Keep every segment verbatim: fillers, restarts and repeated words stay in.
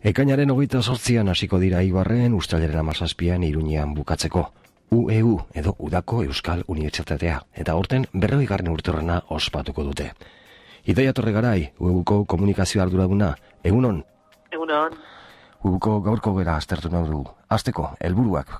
Ekainaren hogeita zortzian hasiko dira Eibarren, uztailaren hamazazpian Iruñean bukatzeko. U E U edo Udako Euskal Unibertsitatea, eta horten berrogeigarren urteurrena ospatuko dute. Idoia Torregarai, U E Uko komunikazio arduraduna, egunon? Egunon. U E Uko gaurko gera aztertu nahi dugu. Hasteko, helburuak.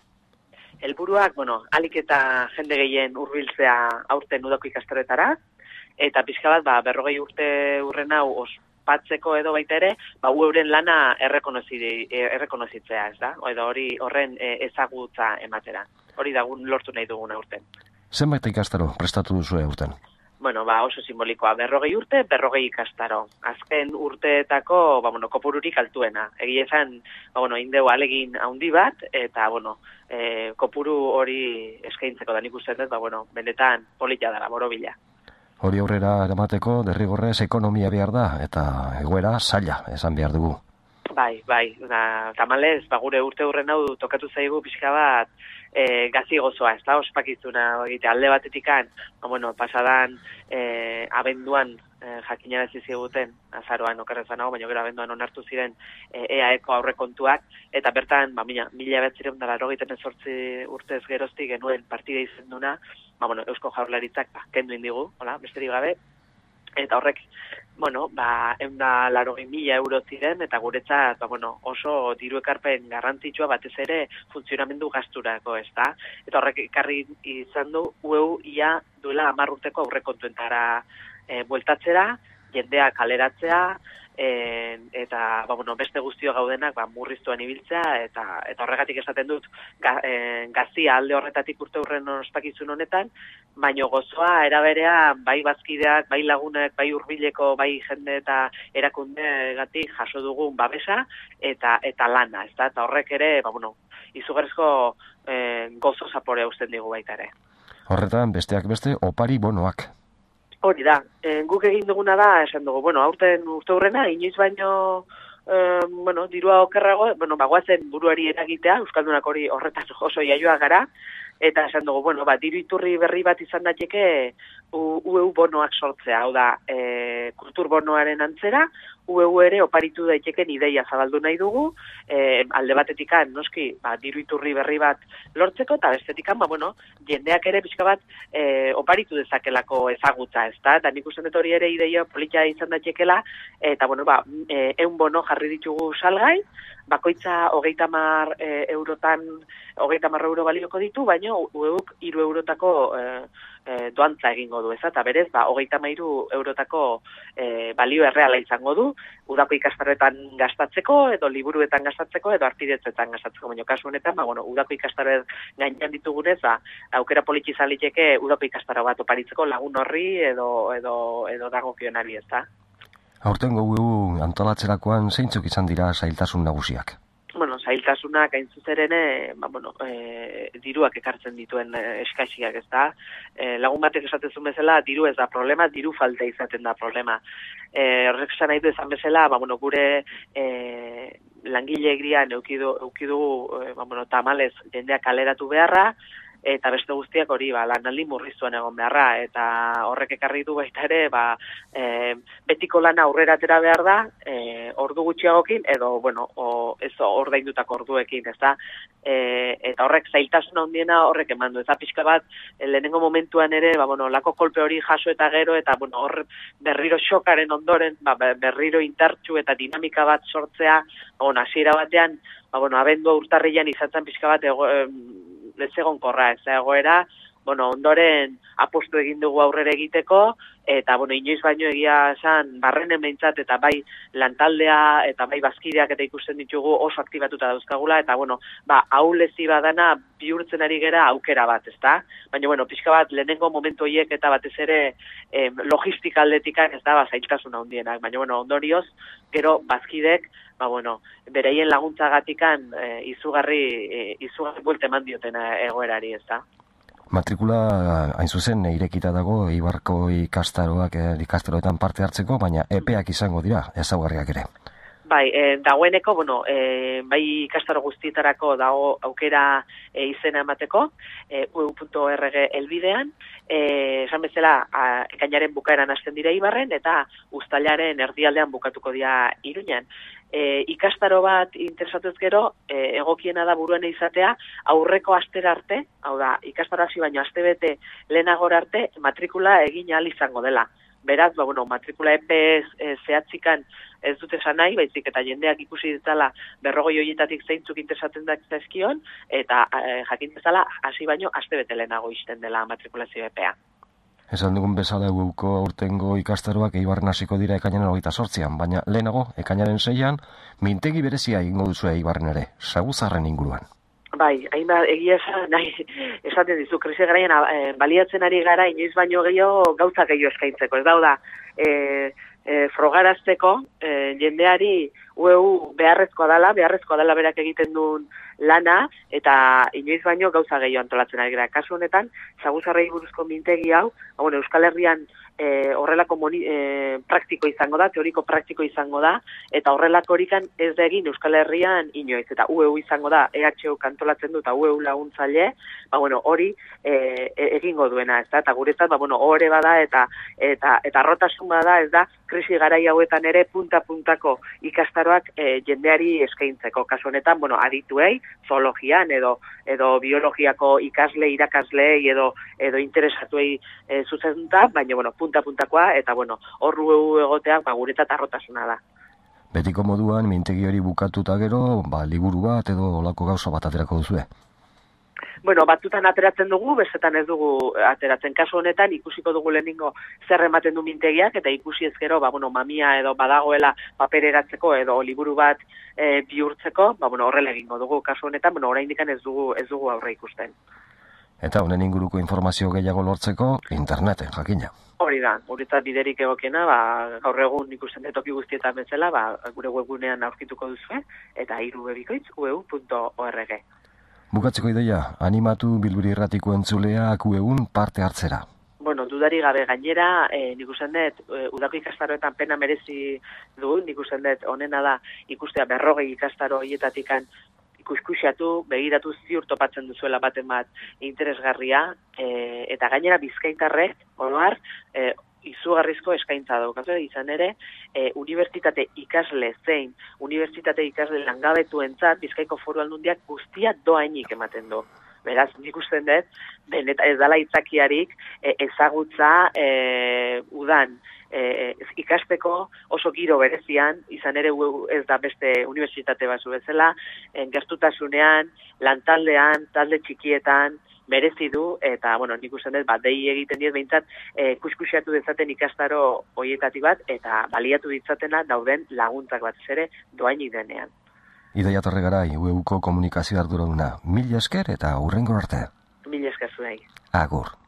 Helburuak, bueno, alik eta jende gehien hurbiltzea aurten Udako ikastaroetara, eta pixka bat, ba, berrogei urte urren hau ospatzeko edo baita ere, ba, euren lana errekonozitzea, ez da? Edo hori horren ezagutza ematera. Hori dagun lortu nahi dugun aurten. Zenbait ikastaro prestatu duzu aurten? Bueno, ba, oso simbolikoa, berrogei urte, berrogei ikastaro. Azken urteetako, ba, bueno, kopururik altuena. Egia esan, ba, bueno, indeu alegin handi bat, eta, bueno, e, kopuru hori eskaintzeko da nik uste dut, ba, bueno, benetan polita dara, borobila. Hori aurrera eramateko, derrigorrez ekonomia behar da, eta egoera zaila esan behar dugu. Bai, bai, da, tamalez, ba, gure urte hurren hau tokatu zaigu pixka bat e, gazi gozoa, ez da, ospakizuna, egite, alde batetikan, ba, bueno, pasadan e, abenduan e, jakinarazi ziguten, azaroan okerrezan hau, baina gero abenduan onartu ziren e, E A Eko aurrekontuak, eta bertan, ba, mila, mila betzireun dara erogeiten ezortzi urtez geroztik genuen partida izenduna, ba, bueno, Eusko Jaurlaritzak ba, kendu indigu, hola, besterik gabe, eta horrek, bueno, ba, eunda larogei mila euro ziren, eta guretzat, ba, bueno, oso diru ekarpen garrantzitsua batez ere funtzionamendu gasturako, ez da? Eta horrek ekarri izan du, U E U ia duela hamar urteko aurrekontuentara e, bueltatzera, jendea kaleratzea, e, eta, ba, bueno, beste guztio gaudenak, ba, murriztuan ibiltzea, eta, eta horregatik esaten dut, ga, e, gazia alde horretatik urte hurren ospakizun honetan, baino gozoa eraberea bai bazkideak, bai lagunek, bai hurbileko, bai jende eta erakundegatik jaso dugun babesa eta eta lana, ezta? Eta horrek ere, ba bueno, izugarrizko eh, gozo zaporea uzten digu baita ere. Horretan besteak beste opari bonoak. Hori da, e, guk egin duguna da, esan dugu, bueno, aurten urte hurrena, inoiz baino e, bueno, dirua okerrago, bueno, bagoazen buruari eragitea, euskaldunak hori horretan oso iaioa gara, eta esan dugu, bueno, ba, diru iturri berri bat izan daiteke U E U bonoak sortzea, hau da, e, kultur bonoaren antzera, U E U ere oparitu daiteken ideia zabaldu nahi dugu, e, alde batetikan, noski, ba, diru iturri berri bat lortzeko, eta bestetikan, ba, bueno, jendeak ere pixka bat e, oparitu dezakelako ezagutza, ez da, eta nik uste dut hori ere ideia polita izan daitekela, eta, bueno, ba, e, eun bono jarri ditugu salgai, bakoitza hogeita hamar e, eurotan, hogeita hamar euro balioko ditu, baina U E Uk hiru eurotako e, e, doantza egingo du, ez eta berez, ba, hogeita hamairu eurotako e, balio erreala izango du, Udako ikastaroetan gastatzeko, edo liburuetan gastatzeko, edo arpidetzetan gastatzeko, baina kasu honetan, ba, bueno, Udako ikastaroet gainean ditugunez, ba, aukera politxi zaliteke Udako ikastaro bat oparitzeko lagun horri, edo, edo, edo dagokionari, ez da? Aurtengo U E U antolatzerakoan zeintzuk izan dira zailtasun nagusiak? Bueno, zailtasunak hain zuzerene, ba, bueno, e, diruak ekartzen dituen e, eskaxiak, ez da? E, lagun batek esatezun bezala, diru ez da problema, diru falta izaten da problema. E, horrek esan nahi du ezan bezala, ba, bueno, gure e, langile egrian eukidu, eukidu e, ba, bueno, tamalez jendeak kaleratu beharra, eta beste guztiak hori, ba, lanaldi murriztuan egon beharra, eta horrek ekarri du baita ere, ba, e, betiko lana aurrera atera behar da, e, ordu gutxiagokin, edo, bueno, o, ez ordaindutako orduekin, ez da, e, eta horrek zailtasuna handiena horrek eman du, eta pixka bat, lehenengo momentuan ere, ba, bueno, lako kolpe hori jaso eta gero, eta, bueno, hor berriro xokaren ondoren, ba, berriro indartsu eta dinamika bat sortzea, ba, bueno, hasiera batean, ba, bueno, abendu urtarrian izatzen pixka bat, ego, ez egon korra, ez egoera, bueno, ondoren apostu egin dugu aurrera egiteko, eta, bueno, inoiz baino egia esan, barrenen behintzat, eta bai lantaldea, eta bai bazkideak eta ikusten ditugu oso aktibatuta dauzkagula, eta, bueno, ba, ahulezi badana bihurtzen ari gera aukera bat, ezta? Baina, bueno, pixka bat, lehenengo momentu horiek eta batez ere eh, logistika aldetikan, ez da, ba, zailtasuna handienak, baina, bueno, ondorioz, gero bazkidek, ba, bueno, bereien laguntzagatikan e, izugarri, e, izugarri buelte eman dioten egoerari, ez da? Matrikula hain zuzen irekita dago Eibarko ikastaroak ikastaroetan parte hartzeko, baina epeak izango dira, ezaugarriak ere. Bai, e, dagoeneko, bueno, e, bai ikastaro guztietarako dago aukera e, izena emateko, e, u e u puntu org elbidean, e, esan bezala, a, ekainaren bukaeran hasten dira Eibarren, eta uztailaren erdialdean bukatuko dira Iruñan. e, ikastaro bat interesatuz gero, e, egokiena da buruan izatea, aurreko astera arte, hau da, ikastaro hasi baino astebete lehenagora arte, matrikula egin ahal izango dela. Beraz, ba, bueno, matrikula epe e, zehatzikan ez dute esan nahi, baizik eta jendeak ikusi ditzala berrogoi horietatik zeintzuk interesatzen da zaizkion, eta e, jakin dezala hasi baino astebete lehenago isten dela matrikulazio epea. Esan dugun bezala guko aurtengo ikastaroak Eibarren hasiko dira ekainaren hogeita zortzian, baina lehenago, ekainaren seian, mintegi berezia egingo duzu Eibarren ere, Saguzarren inguruan. Bai, hainbat egia esan, nahi, esaten dizu, krisi garaian e, baliatzen ari gara, inoiz baino gehiago gauza gehiago eskaintzeko. Ez dauda, e, e, frogarazteko e, jendeari U E U beharrezkoa dela, beharrezkoa dela berak egiten duen lana, eta inoiz baino gauza gehiago antolatzen ari gara. Kasu honetan, Saguzarrei buruzko mintegi hau, bueno, Euskal Herrian e, horrelako moni, e, praktiko izango da, teoriko praktiko izango da, eta horrelako horikan ez da egin Euskal Herrian inoiz, eta U E U izango da, E H U kantolatzen du, eta U E U laguntzaile, ba, bueno, hori e, e, egingo duena, ez da, eta guretzat, ba, bueno, hori bada, eta eta eta arrotasun bada, ez da, krisi garai hauetan ere punta-puntako ikastaroak e, jendeari eskaintzeko. Kasu honetan, bueno, adituei, zoologian edo edo biologiako ikasle, irakasleei edo edo interesatuei e, zuzenduta, baina bueno, punta-puntakoa eta bueno, hor U E U egoteak ba guretzat arrotasuna da. Betiko moduan mintegi hori bukatuta gero, ba liburu bat edo olako gauza bat aterako duzue. Bueno, batzutan ateratzen dugu, bestetan ez dugu ateratzen. Kasu honetan ikusiko dugu lehenengo zer ematen du mintegiak eta ikusi ezkero, ba bueno, mamia edo badagoela papereratzeko edo liburu bat e, bihurtzeko, ba bueno, horrela egingo dugu. Kasu honetan, bueno, oraindik ez dugu ez dugu aurre ikusten. Eta honen inguruko informazio gehiago lortzeko interneten jakina. Hori da, guretzat biderik egokiena, ba, gaur egun ikusten dut toki guztietan bezala, ba, gure webgunean aurkituko duzue, eta hiru bebikoitz u e u punto org. Bukatzeko ideia, animatu Bilburi Irratiko entzuleak U E Un parte hartzera. Bueno, dudari gabe gainera, e, nik usten dut, e, udako ikastaroetan pena merezi du, nik usten dut, onena da ikustea berrogei ikastaro hietatikan ikuskusiatu, begiratu ziur topatzen duzuela baten bat interesgarria, e, eta gainera bizkaitarrek, oroar, e, izugarrizko eskaintza daukazu, izan ere, e, unibertsitate ikasle zein, unibertsitate ikasle langabetuentzat, Bizkaiko Foru Aldundiak guztia doainik ematen du. Beraz, nik usten dut, benet, ez dala itzakiarik, e, ezagutza e, udan, e, ikasteko oso giro berezian, izan ere ez da beste unibertsitate basu bezala, e, gertutasunean, lantaldean, talde txikietan, merezi du, eta, bueno, nik usten dut, bat, dei egiten diet behintzat, e, kuskusiatu dezaten ikastaro hoietatik bat, eta baliatu ditzatena dauden laguntzak bat ere doainik denean. Idoia Torregarai, U E Uko komunikazio arduraduna. Mila esker eta hurrengo arte. Mila esker zuei. Agur.